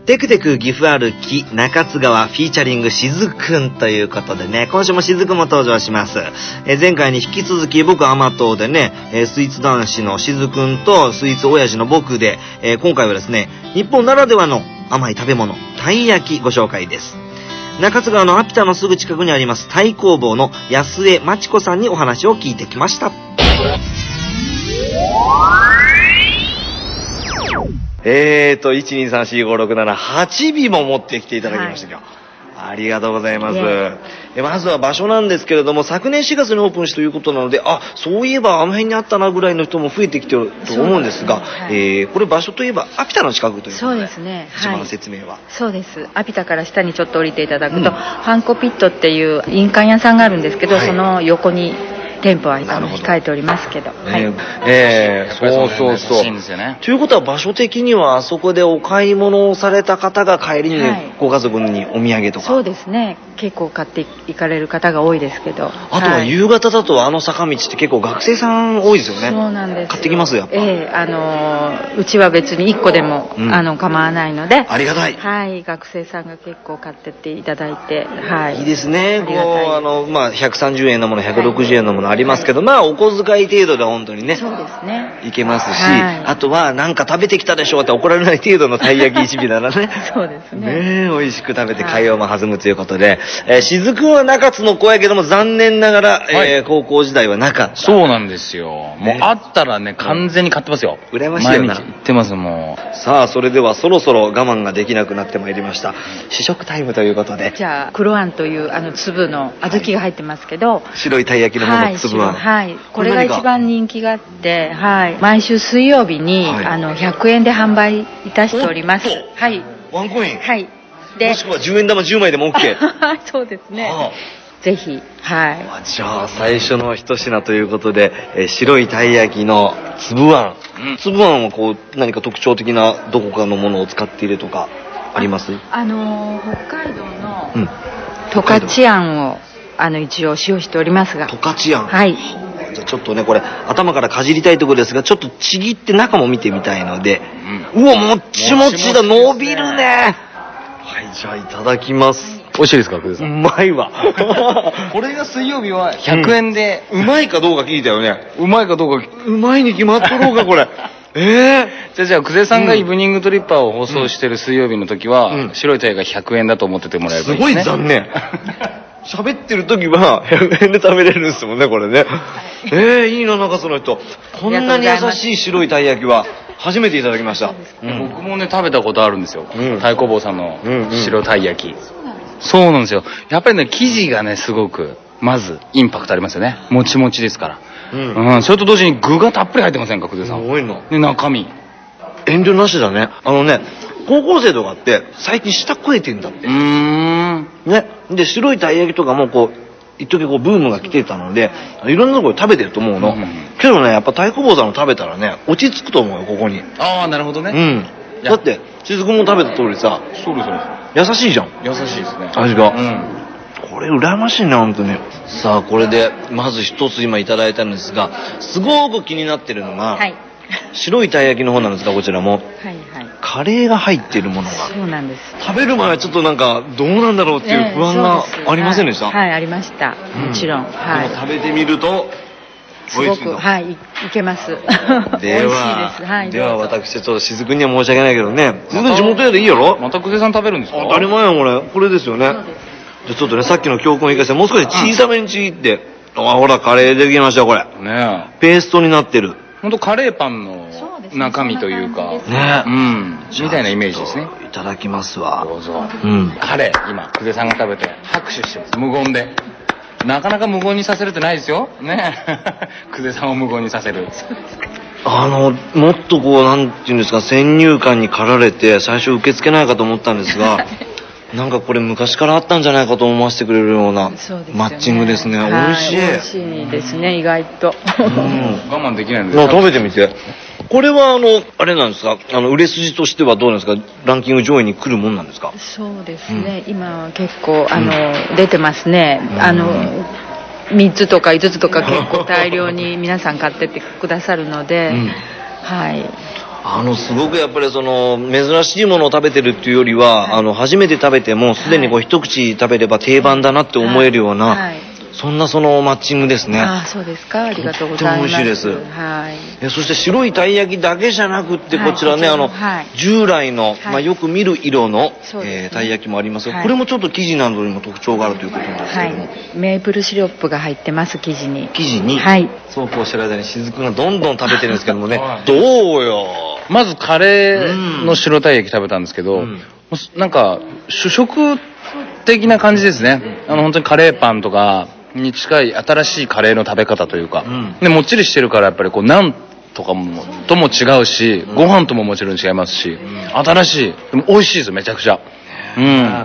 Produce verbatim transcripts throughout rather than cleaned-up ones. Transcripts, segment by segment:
テクテク岐阜歩き中津川フィーチャリングしずくんということでね、今週もしずくも登場します。えー、前回に引き続き僕甘党でね、えー、スイーツ男子のしずくんとスイーツ親父の僕で、えー、今回はですね、日本ならではの甘い食べ物、たい焼きご紹介です。中津川のアピタのすぐ近くにありますたい工房の安江真知子さんにお話を聞いてきました。えーと、いちにさんしごろくななはちびも持ってきていただきましたよ。はい、ありがとうございます。えまずは場所なんですけれども、昨年しがつにオープンしたということなので、あ、そういえばあの辺にあったなぐらいの人も増えてきてると思うんですが、はい、えー、これ場所といえばアピタの近くということで。 そうですね。 一番の説明は、はい、 そうです。アピタから下にちょっと降りていただくと、うん、ハンコピットっていう印鑑屋さんがあるんですけど、はい、その横に店舗は控えておりますけど、はい、 えー、そうそうそう。ということは場所的にはあそこでお買い物をされた方が帰りにご家族にお土産とか、 はい、そうですね、結構買っていかれる方が多いですけど、 あとは夕方だとあの坂道って結構学生さん多いですよね。 そうなんですよ。 買ってきますやっぱ、 えー、あのー、うちは別にいっこでも、うん、あの構わないので、 ありがたい、 はい、学生さんが結構買ってっていただいて、はい、 いいですね。こうあの、まあ、ひゃくさんじゅうえんのものひゃくろくじゅうえんのものありますけど、はい、まあお小遣い程度で本当にね、 そうですね、 いけますし、 はい、 あとはなんか食べてきたでしょって怒られない程度のたい焼き一尾ならねそうですね、 ね、美味しく食べて会話も弾むということで、はい、えー、しずくんは中津の子やけども残念ながら、はい、えー、高校時代はなかった。 そうなんですよ、もうあったらね完全に買ってますよ。 羨ましいよな。 毎日行ってます。もうさあ、それではそろそろ我慢ができなくなってまいりました。試食タイムということで、 じゃあ黒あんというあの粒の小豆が入ってますけど、はい、 白いたい焼きのもの、粒あん、 はい、これが一番人気があって、はい、毎週水曜日に、はい、あのひゃくえんで販売いたしております。はい、 ワンコイン、 はい、 でもしくはじゅうえん玉じゅうまいでも OK そうですね、はあ、ぜひ、はい、 じゃあ最初の一品ということで、えー、白いたい焼きの粒あん、うん、粒あんはこう何か特徴的などこかのものを使っているとかあります？ あ、あのー、北海道の十勝あんをあの一応使用しておりますが、 十勝あん、 はい、 じゃあちょっとねこれ頭からかじりたいところですが、ちょっとちぎって中も見てみたいので、うん、うわもっちもちだ、伸びるね。はい、じゃあいただきます。 美味しいですか、久世さん。 うまいわこれが水曜日はひゃくえんで、 うん、うまいかどうか聞いたよね。 うまいかどうか、 うまいに決まっとろうかこれええー、じゃあじゃあ久世さんがイブニングトリッパーを放送してる水曜日の時は、うん、白いタイがひゃくえんだと思っててもらえればいいですね。 すごい残念喋ってる時はひゃくえんで食べれるんですもんねこれね、はい、えー、いいな、なんかその人こんなに優しい白いたい焼きは初めていただきました。 うん、僕もね食べたことあるんですよ、うん、太鼓坊さんの白たい焼き、うんうん、そうなんですよ。やっぱりね生地がねすごくまずインパクトありますよね。もちもちですから、うんうん、それと同時に具がたっぷり入ってませんか、久世さん。 すごいの。 で中身遠慮なしだね。あのね高校生とかって最近舌肥えてんだって。うーんね。で白いたい焼きとかもこう一時こうブームが来てたのでいろんなところで食べてると思うの、うん、けどねやっぱ太鼓坊さんの食べたらね落ち着くと思うよここに。 ああなるほどね。 うん。だってしずくも食べた通りさ、 そうですそうです、 優しいじゃん。 優しいですね味が、うん、これ羨ましいね本当に。さあこれでまず一つ今いただいたんですが、すごく気になってるのが、はい、白いたい焼きの方なんですが、こちらも、はいはい、カレーが入っているものが。 そうなんです。 食べる前はちょっとなんかどうなんだろうっていう不安がありませんでした？ はい、はい、ありました、もちろん、うん、はい、 でも食べてみるとすごく、はい、いけますでは美味しいです、はい、 では私ちょっとしずくには申し訳ないけどね、全然地元屋でいいやろ。 また久世さん食べるんですか？ 当たり前やこれ、これですよね。そうです。じゃあちょっとねさっきの教訓を生かしてもう少し小さめにちぎって、うん、あほらカレーできましたこれね。ペーストになってる。 本当カレーパンの中身というかね、うん、みたいなイメージですね。 いただきますわ。 どうぞ。うん、カレー今久世さんが食べて拍手してます、無言で。なかなか無言にさせるってないですよね久世さんを無言にさせる。 あのもっとこうなんていうんですか、先入観に駆られて最初受け付けないかと思ったんですがなんかこれ昔からあったんじゃないかと思わせてくれるようなマッチングですね。美味しい。美味しいですね、意外と、 うん、 我慢できないんです。 食べてみて。これはあのあれなんですか、あの売れ筋としてはどうなんですか、ランキング上位に来るもんなんですか？ そうですね、うん、今結構あの、うん、出てますね、うん、あのみっつとかいつつとか結構大量に皆さん買ってってくださるので、うん、はい。 あの、すごくやっぱりその、珍しいものを食べてるっていうよりは、はい、あの、初めて食べても、すでにこう、一口食べれば定番だなって思えるような、はいはい、そんなそのマッチングですね。 ああ、そうですか。ありがとうございます。 とっても美味しいです。 はい。 えそして白いたい焼きだけじゃなくって、こちらね、はい、あの、はい、従来の、はい、まあ、よく見る色の、えー、たい焼きもありますが、はい、これもちょっと生地などにも特徴があるということなんですけども。はい。 メープルシロップが入ってます、生地に。 生地に。 はい。 そうこうしてる間にしずくがどんどん食べてるんですけどもね。どうよ。 まずカレーの白たい焼き食べたんですけど、うん、なんか、主食的な感じですね。あの、本当にカレーパンとか、に近い新しいカレーの食べ方というか、うん、でもっちりしてるからやっぱりこうナンとかもとも違うし、うん、ご飯とももちろん違いますし、うん、新しいでも美味しいですよめちゃくちゃ、うん、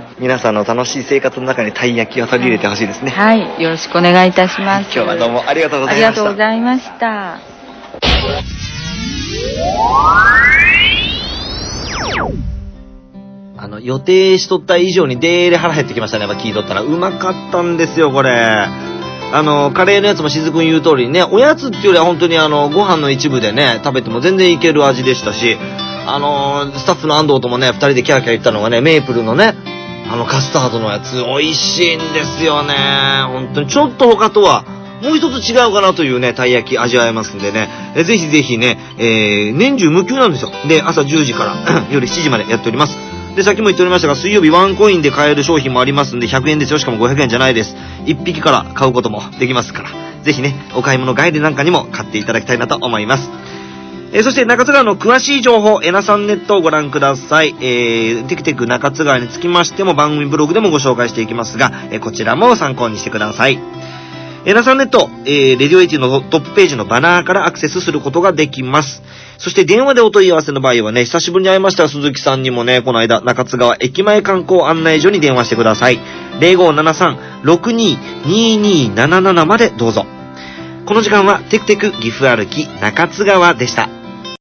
皆さんの楽しい生活の中にたい焼きを取り入れてほしいですね。 はい、はい、よろしくお願いいたします。 今日はどうもありがとうございました。 ありがとうございました。 あの、予定しとった以上にデーレ腹減ってきましたね。やっぱ聞いとったら。うまかったんですよ、これ。あの、カレーのやつもしずくん言う通りにね、おやつっていうよりは本当にあの、ご飯の一部でね、食べても全然いける味でしたし、あの、スタッフの安藤ともね、二人でキャーキャー言ったのがね、メープルのね、あの、カスタードのやつ、美味しいんですよね。本当に、ちょっと他とは、もう一つ違うかなというね、たい焼き味わえますんでね、えぜひぜひね、えー、年中無休なんですよ。で、朝じゅうじから夜しちじまでやっております。で、さっきも言っておりましたが、水曜日ワンコインで買える商品もありますんで、ひゃくえんですよ。しかもごひゃくえんじゃないです。いっぴきから買うこともできますから、ぜひね、お買い物帰りなんかにも買っていただきたいなと思います。えー、そして中津川の詳しい情報、えなさんネットをご覧ください。えー、テクテク中津川につきましても番組ブログでもご紹介していきますが、えー、こちらも参考にしてください。えなさんネット、えー、レディオエイティのトップページのバナーからアクセスすることができます。そして電話でお問い合わせの場合はね、久しぶりに会いました鈴木さんにもね、この間、中津川駅前観光案内所に電話してください。ゼロごーななさん ろくにーにーにーなななな までどうぞ。この時間はテクテク岐阜歩き中津川でした。